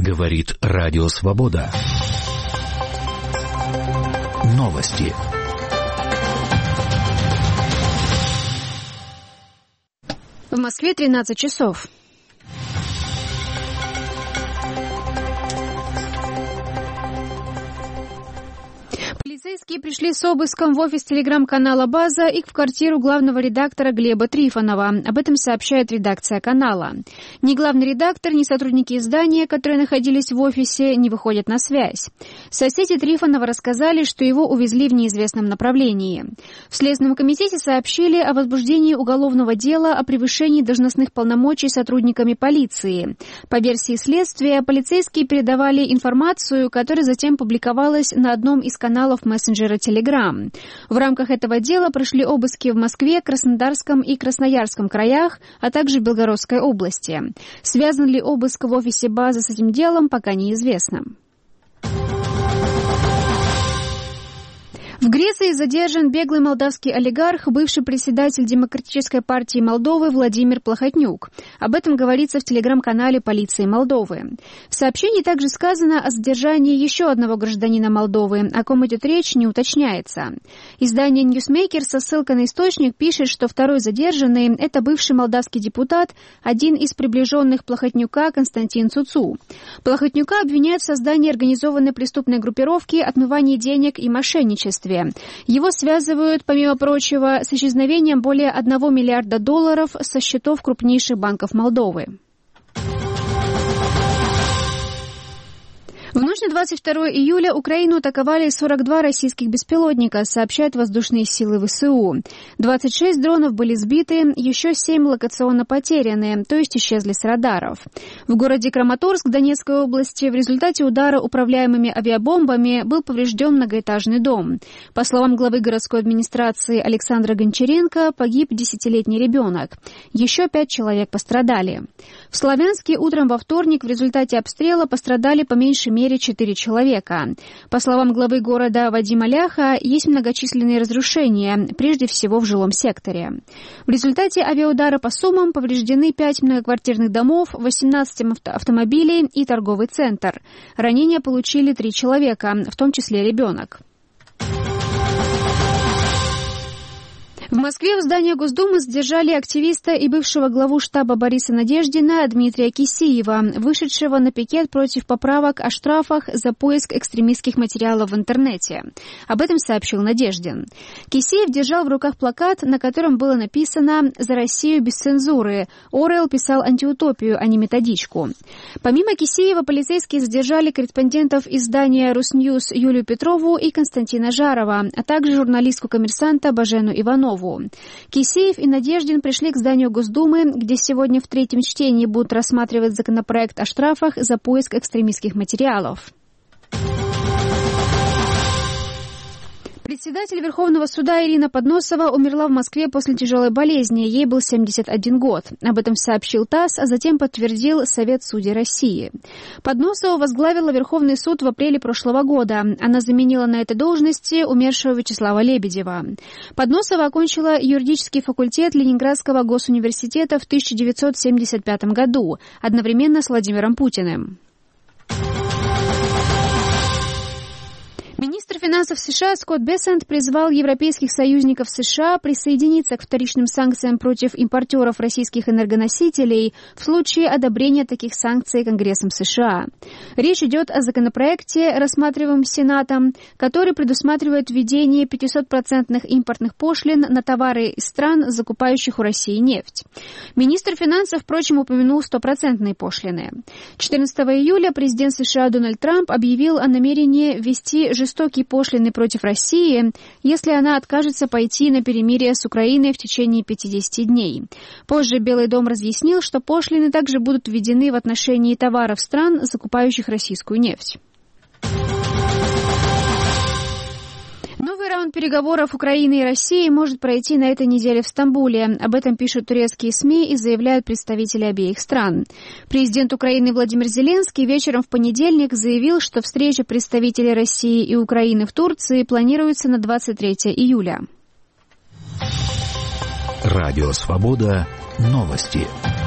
Говорит Радио Свобода. Новости. В Москве 13 часов. Полицейские пришли с обыском в офис телеграм-канала «База» и в квартиру главного редактора Глеба Трифонова. Об этом сообщает редакция канала. Ни главный редактор, ни сотрудники издания, которые находились в офисе, не выходят на связь. Соседи Трифонова рассказали, что его увезли в неизвестном направлении. В Следственном комитете сообщили о возбуждении уголовного дела о превышении должностных полномочий сотрудниками полиции. По версии следствия, полицейские передавали информацию, которая затем публиковалась на одном из каналов мессенджера Telegram. В рамках этого дела прошли обыски в Москве, Краснодарском и Красноярском краях, а также Белгородской области. Связан ли обыск в офисе «Базы» с этим делом, пока неизвестно. В Греции задержан беглый молдавский олигарх, бывший председатель Демократической партии Молдовы Владимир Плохотнюк. Об этом говорится в телеграм-канале полиции Молдовы. В сообщении также сказано о задержании еще одного гражданина Молдовы. О ком идет речь, не уточняется. Издание Newsmaker со ссылкой на источник пишет, что второй задержанный – это бывший молдавский депутат, один из приближенных Плохотнюка Константин Цуцу. Плохотнюка обвиняют в создании организованной преступной группировки, отмывании денег и мошенничестве. Его связывают, помимо прочего, с исчезновением более $1 миллиарда со счетов крупнейших банков Молдовы. В ночь на 22 июля Украину атаковали 42 российских беспилотника, сообщают воздушные силы ВСУ. 26 дронов были сбиты, еще 7 локационно потеряны, то есть исчезли с радаров. В городе Краматорск Донецкой области в результате удара управляемыми авиабомбами был поврежден многоэтажный дом. По словам главы городской администрации Александра Гончаренко, погиб 10-летний ребенок. Еще 5 человек пострадали. В Славянске утром во вторник в результате обстрела пострадали по меньшей мере 4 человека. По словам главы города Вадима Ляха, есть многочисленные разрушения, прежде всего в жилом секторе. В результате авиаудара по Сумам повреждены 5 многоквартирных домов, 18 автомобилей и торговый центр. Ранения получили 3 человека, в том числе ребенок. В Москве у здания Госдумы задержали активиста и бывшего главу штаба Бориса Надеждина Дмитрия Кисеева, вышедшего на пикет против поправок о штрафах за поиск экстремистских материалов в интернете. Об этом сообщил Надеждин. Кисеев держал в руках плакат, на котором было написано «За Россию без цензуры». Оруэлл писал антиутопию, а не методичку. Помимо Кисеева, полицейские задержали корреспондентов издания «Русньюз» Юлию Петрову и Константина Жарова, а также журналистку «Коммерсанта» Бажену Иванову. Кисеев и Надеждин пришли к зданию Госдумы, где сегодня в третьем чтении будут рассматривать законопроект о штрафах за поиск экстремистских материалов. Председатель Верховного суда Ирина Подносова умерла в Москве после тяжелой болезни. Ей был 71 год. Об этом сообщил ТАСС, а затем подтвердил Совет судей России. Подносова возглавила Верховный суд в апреле прошлого года. Она заменила на этой должности умершего Вячеслава Лебедева. Подносова окончила юридический факультет Ленинградского госуниверситета в 1975 году, одновременно с Владимиром Путиным. Министр финансов США Скотт Бессент призвал европейских союзников США присоединиться к вторичным санкциям против импортеров российских энергоносителей в случае одобрения таких санкций Конгрессом США. Речь идет о законопроекте, рассматриваемом Сенатом, который предусматривает введение 500% импортных пошлин на товары из стран, закупающих у России нефть. Министр финансов, впрочем, упомянул 100% пошлины. 14 июля президент США Дональд Трамп объявил о намерении ввести жестокие пошлины против России, если она откажется пойти на перемирие с Украиной в течение 50 дней. Позже Белый дом разъяснил, что пошлины также будут введены в отношении товаров стран, закупающих российскую нефть. Новый раунд переговоров Украины и России может пройти на этой неделе в Стамбуле. Об этом пишут турецкие СМИ и заявляют представители обеих стран. Президент Украины Владимир Зеленский вечером в понедельник заявил, что встреча представителей России и Украины в Турции планируется на 23 июля. Радио Свобода. Новости.